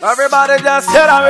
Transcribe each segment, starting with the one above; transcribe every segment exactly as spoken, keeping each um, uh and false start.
Everybody just hit on me.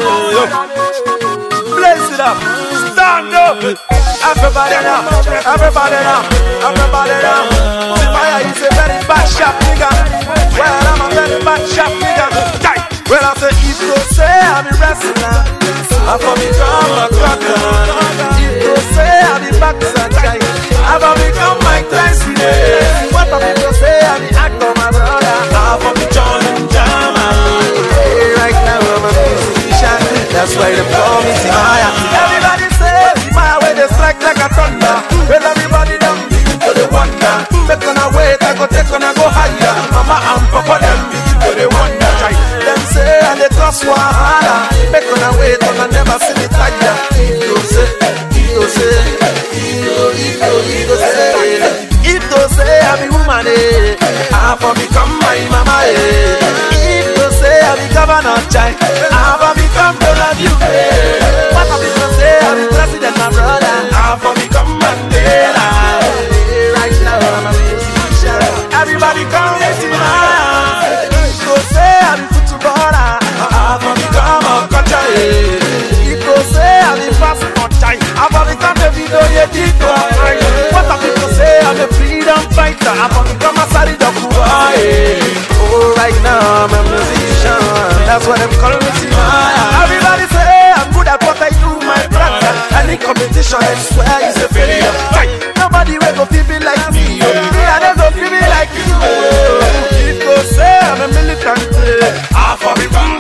Blaze it up. Stand up. Everybody now. Everybody now. Everybody now. Fire is a very bad shot nigga. Well, I'm a very bad shot nigga. Well, I say if you say I'm a wrestler, I for me come a cracker. If you say I'm a boxer, I for me come Mike Tyson. What the people say I'm the actor, my brother. I for me John and Jama. Right now I'm a musician. That's why they call me Timaya. Everybody say Timaya where they strike like a thunder. Well, everybody down begin to the wonder. Make on a wait, I go take on a go higher. Mama and Papa them begin to the wonder. Them say and they trust Wahala. Make on a wait and I never see me tire. Ito say, Ito say, Ito, Ito, Ito say. Ito say I be woman eh. I for become my mama eh. Ito say I be governor child. I for become Donald you eh. What of people say I be president my brother. I for become Mandela. Right now I'm a musician. Everybody come listen to me. Ito say I be footballer. I for become a culture eh. Ito say I be fast for child. I for become the video editor. What of people say I'm a freedom fighter. I for become a Sari Dokuba eh. Oh, right now I'm a musician. That's what I'm calling me Timaya. Everybody say I'm good at what I do, my brother. Any competition I swear is a failure. Nobody will go feel me like me. Me I don't go feel me like you. People say I'm a militant. I for become.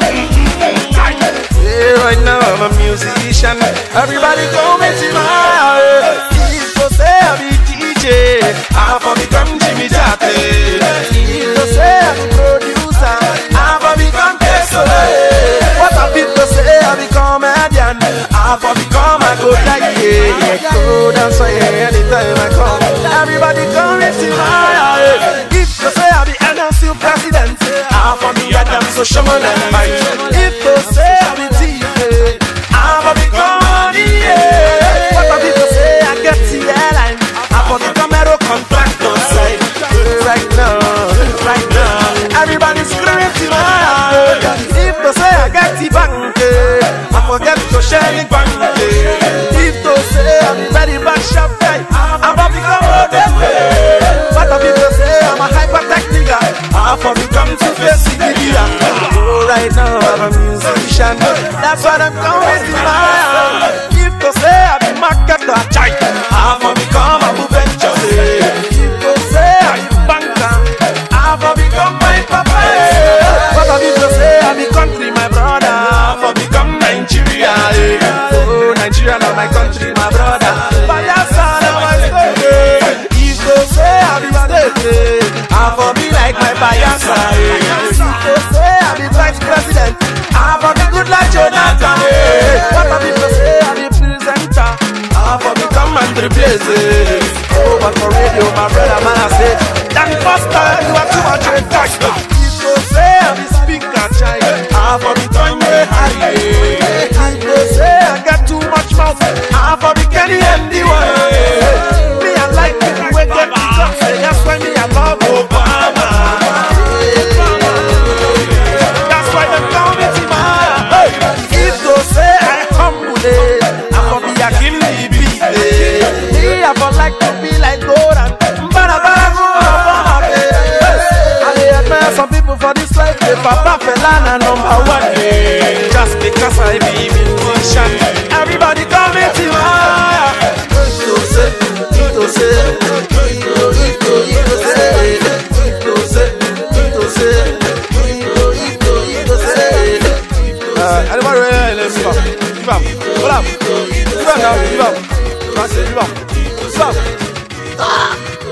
Yeah, right now I'm a musician. Everybody go me Timaya. People say I'm a D J. I for become Jimmy Jate. People say I'm a producer. I for become Tesla. What a people say I become a comedian. I for become a good guy. Yeah, go dance anytime I come. Everybody come and see my. If you say I be N L C president, I for me a damn social man and fight. If you say I be T V, I for become money. What a people say I get the airline. I for become a contractor side. Right now, right now, everybody's screaming to my. If you say I get the bank, I forget to share the bank. If you say I'm very bad shop guy, I'm a become a way. What the people say I'm a hyper-tech nigga. I for become to face the media. Oh, right now I'm a musician. That's what I'm coming to my. If you say I'm a marketer, I for become a venture. If you say I'm a banker, I for become my papa. What the people say I'm a country, my brother. I for become Nigeria. Oh, Nigeria not my country, my brother. But that's all of my story. If you say I'm a state, I for be like my Bayasa. If you say I'm a vice president, I for be good like Jonathan. What the people say I'm a presenter, I for become Andre Blaze. Oh, but for radio, my brother, man, I say that the first time you are too much of a doctor. If you say I'm a speaker, child, I for be Tony Harry. If you say I got too much mouth, I for be Kenny and the one. Me, I like people who get the job, that's why me, I love Obama. That's why they call me Timaya. If you say I humble it, I for be a kill me beat it. Me, I for like to be like Goran. Some people for this life, they papa felana number one. Just because I be musician, everybody call me Timaya. Ito say, Ito say, Ito, Ito, Ito say, Ito say, Ito say, Ito, Ito, Ito say. Uh, anybody ready? Let's give up, give up, hold up, give up now, give up, give up, give up.